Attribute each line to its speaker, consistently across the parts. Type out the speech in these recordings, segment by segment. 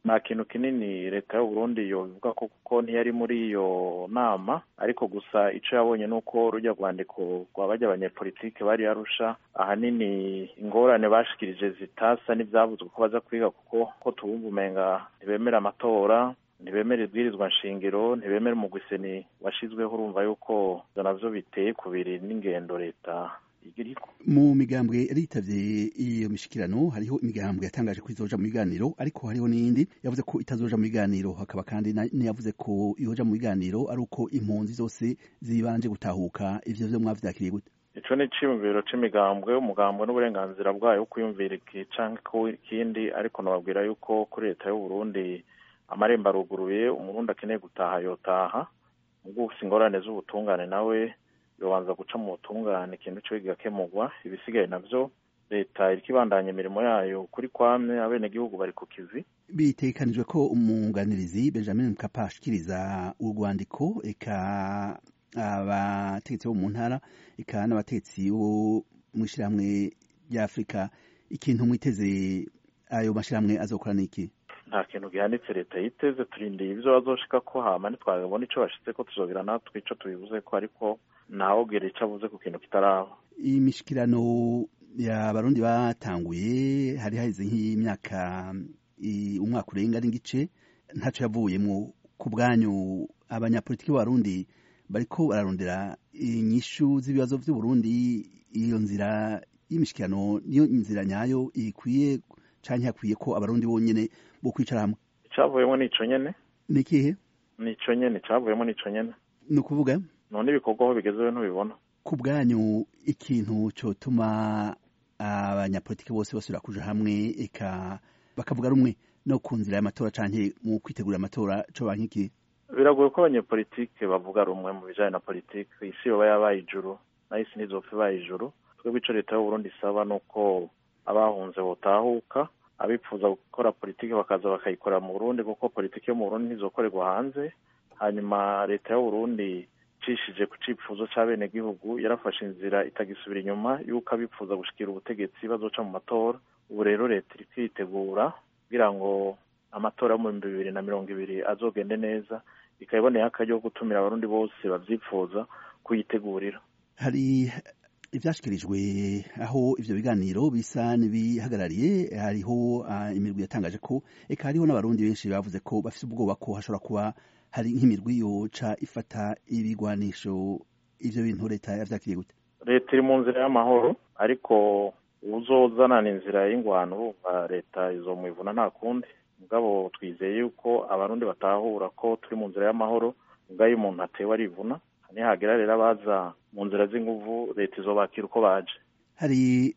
Speaker 1: nta kintu kinini leta y'u Burundi yovuga ko kuko ntiyari muri iyo nama, ariko gusa ico yabonye nuko rujya rwandiko rw'abajya abanyepolitike bari Arusha ahanini ingorane bashikirije zitasa n'ivyavuzwe ko baza kwiga, kuko ko tubumva umenga ntibemera amatora, ntibemera ibwirizwa nshingiro, ntibemera umugwiseni washizweho. Urumva yuko navyo biteye kubiri n'ingendo leta igiriko.
Speaker 2: Mu migambwe yaritavye iyo mishikirano hariho imigambwe yatangaje ko izoja mu biganiro, ariko hariho n'indi yavuze ko itazoja mu biganiro. Hakaba kandi yavuze ko yoja mu biganiro ari uko impunzi zose zibanje gutahuka. Ivyo vyo mwavyakiriye gute?
Speaker 1: Ico ni iciyumviro c'imigambwe, umugambwe n'uburenganzira bwayo wo kwiyumvira iki canke ko ikindi, ariko nababwira yuko kuri leta y'u Burundi amarembo aruguruye. Umurundi akeneye gutaha yotaha, ubwo ufise ingorane z'ubutungane nawe yobanza guca mu butungane, ikintu cyo kigakemurwa. Ibisigaye navyo leta iriko ibandanya imirimo yayo kuri kwame, abenegihugu bari ku kivi.
Speaker 2: Bitekanijwe ko umwunganirizi Benjamin Mkapa ashikiriza urwandiko eka abategetsi bo mu ntara eka n'abategetsi bo mw'ishirahamwe rya Afrika. Ikintu mwiteze ayo mashirahamwe azokora niki?
Speaker 1: Nta kintu gihanitse leta yiteze, turindiye ivyo bazoshika ko, hama ntitwabona ico bashitse ko tuzogira natwe ico tubivuze ko, ariko ntawogera ico avuze ku kintu kitaraba.
Speaker 2: Iyi mishikirano y'abarundi batanguye hari haheze nk'imyaka umwaka urenga n'igice, ntaco yavuyemwo. Ku bwanyu abanyapolitiki b'abarundi bariko bararondera inyishu z'ibibazo vy'Uburundi, iyo nzira y'imishikirano niyo nzira nyayo ikwiye canke hakwiye ko abarundi bonyene bo kwicara hamwe?
Speaker 1: Icavuyemo nico nyene.
Speaker 2: Nikihe?
Speaker 1: Nico nyene cavuyemo, nico nyene.
Speaker 2: Ni ukuvuga
Speaker 1: none ibikorwa aho bigezeho ntubibona?
Speaker 2: Ku bwanyu ikintu cotuma abanyapolitiki bose basubira kuja hamwe eka bakavuga rumwe no ku nzira y'amatora canke mu kwitegura amatora, co bankiki?
Speaker 1: Biragoye ko abanyepolitike bavuga rumwe mu bijanye na politike. Isi yoba yabaye ijuru, na isi ntizopfa ibaye ijuru. Twebwe ico leta y'u Burundi isaba nuko abahunze botahuka, abipfuza gukora politike bakaza bakayikora mu Burundi, kuko politike yo mu Burundi ntizokorerwa hanze. Hanyuma leta y'u Burundi cishije ku cipfuzo c'abenegihugu yarafashe inzira itagisubira inyuma yuko abipfuza gushikira ubutegetsi bazoca mu matora. Ubu rero leta iri kwitegura kugira ngo amatora mu 2020 azogende neza, ikayiboneye akaryo ko gutumira abarundi bose bavyipfuza kuyitegurira.
Speaker 2: Hari ivyashikirijwe aho ivyo biganiro bisa n'ibihagarariye. Hariho imirwi yatangaje ko eka hariho n'abarundi benshi bavuze ko bafise ubwoba ko hashobora kuba hari nk'imirwi yoca ifata ibigwanisho. Ivyo bintu leta yavyakiriye gute?
Speaker 1: Leta iri mu nzira y'amahoro, ariko uzozanana inzira y'ingwano urumva leta izomwivuna nta kundi. Mugabo twizeye yuko abarundi batahura ko turi mu nzira y'amahoro, mugabo iyo umuntu atewe arivuna. Nihagera rero abaza mu nzira z'inguvu, leta izobakira uko baje.
Speaker 2: Hari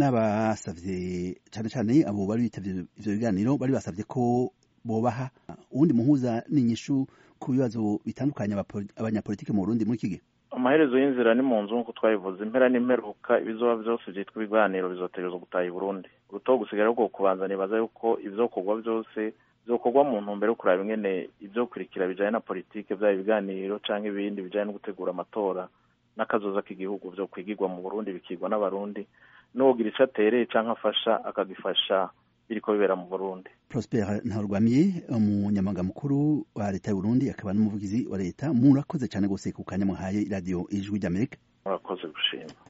Speaker 2: n'abasavye cane cane abo bari bitavye ivyo biganiro, bari basavye ko bobaha uwundi muhuza n'inyishu ku bibazo bitandukanye abanyapolitike mu Burundi muri iki gihe.
Speaker 1: Amaherezo y'inzira ni mu nzu nk'uko twabivuze, impera n'imperuka ibizoba vyose vyitwa ibiganiro bizotegerezwa gutaha i Burundi. Urutogo gusigara rwo kubanza nibaza yuko ivyokorwa vyose vyokorwa mu ntumbero yo kuraba ingene ivyokurikira bijanye na politike, vyaba ibiganiro canke ibindi bijanye no gutegura amatora n'akazoza k'igihugu, vyo kwigirwa mu Burundi bikigwa n'abarundi. N'uwogira ico atereye canke afasha akagifasha biriko bibera mu Burundi.
Speaker 2: Prosper Ntarugwamiye, umunyamabanga mukuru wa leta y'u Burundi akaba n'umuvugizi wa leta, murakoze cane gose ku kanya mwahaye radio Ijwi ry'Amerika.
Speaker 1: Murakoze gushima.